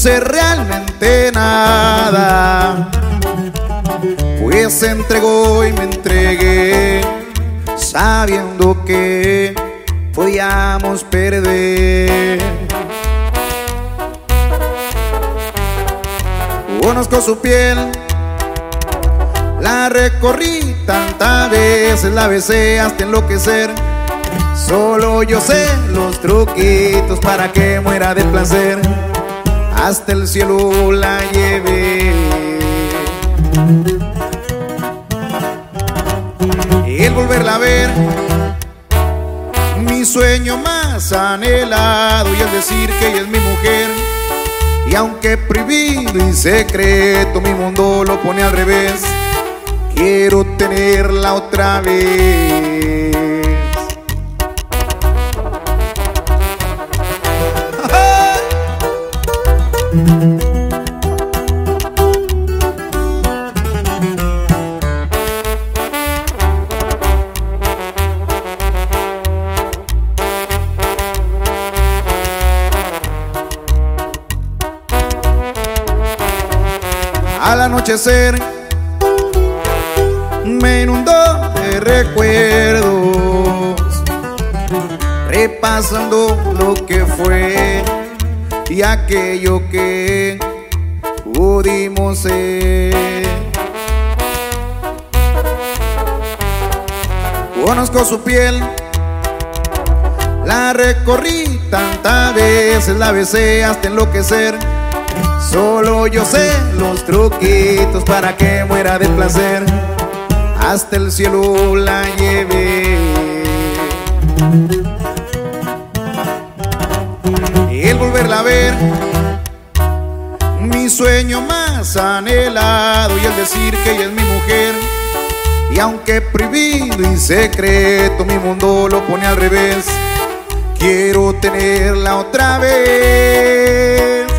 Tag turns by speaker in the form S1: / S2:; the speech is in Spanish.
S1: quise realmente nada, pues se entregó y me entregué, sabiendo que podíamos perder. Conozco su piel, la recorrí tantas veces, la besé hasta enloquecer. Solo yo sé los truquitos para que muera de placer. Hasta el cielo la llevé. Y el volverla a ver, mi sueño más anhelado, y el decir que ella es mi mujer. Y aunque prohibido y secreto, mi mundo lo pone al revés. Quiero tenerla otra vez. Al anochecer me inundó de recuerdos, repasando lo que fue y aquello que pudimos ser. Conozco su piel, la recorrí tantas veces, la besé hasta enloquecer. Solo yo sé los truquitos para que muera de placer. Hasta el cielo la llevé. Y el volverla a ver, mi sueño más anhelado, y el decir que ella es mi mujer. Y aunque prohibido y secreto, mi mundo lo pone al revés. Quiero tenerla otra vez.